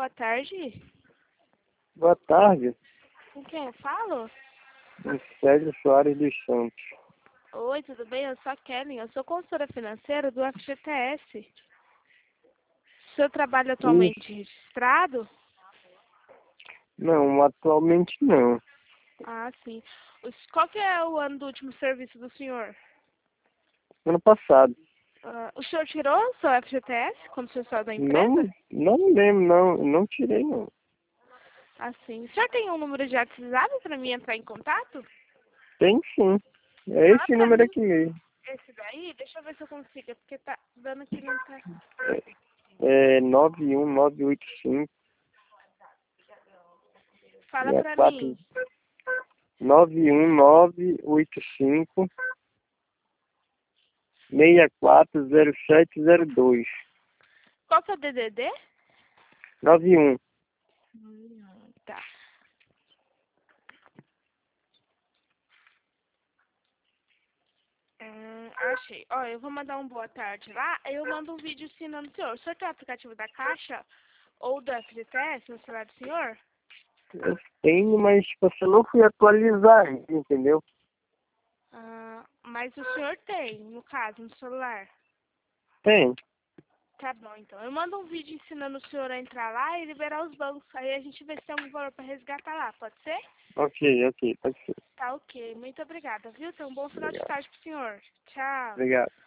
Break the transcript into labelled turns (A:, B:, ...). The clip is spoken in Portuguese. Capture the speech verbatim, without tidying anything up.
A: boa tarde.
B: Boa tarde,
A: Com quem eu falo?
B: Sérgio Soares dos Santos.
A: Oi, tudo bem? Eu sou a Kelly, eu sou consultora financeira do F G T S. O senhor trabalha atualmente
B: Isso.
A: registrado?
B: Não, atualmente não.
A: Ah, sim. Os- Qual que é o ano do último serviço do senhor?
B: Ano passado.
A: Ah, o senhor tirou o seu F G T S quando o senhor saiu da empresa?
B: Não, não me lembro, não. Não tirei, não.
A: Ah, sim. O senhor tem um número de WhatsApp para mim entrar em contato?
B: Tem sim. É
A: Fala
B: esse
A: pra
B: número
A: mim.
B: aqui mesmo.
A: Esse daí, deixa eu ver se eu consigo, porque tá dando que não tá.
B: É nove um nove oito cinco
A: Fala pra
B: quatro
A: mim.
B: nove um nove oito cinco seis quatro zero sete zero dois
A: Qual que é o D D D?
B: nove um.
A: Hum, tá. Hum, achei. Ó, eu vou mandar um boa tarde lá, aí eu mando um vídeo ensinando o senhor. O senhor tem o aplicativo da Caixa ou do F G T S no celular do senhor?
B: Eu tenho, mas tipo, assim, eu não fui atualizar, entendeu?
A: Ah, mas o senhor tem, no caso, no celular.
B: Tem.
A: Tá bom, então. Eu mando um vídeo ensinando o senhor a entrar lá e liberar os bancos. Aí a gente vê se tem algum valor pra resgatar lá, pode ser?
B: Ok, ok, pode ser.
A: Tá ok. Muito obrigada, viu? Então, um bom final de
B: Obrigado.
A: tarde pro senhor. Tchau.
B: Obrigado.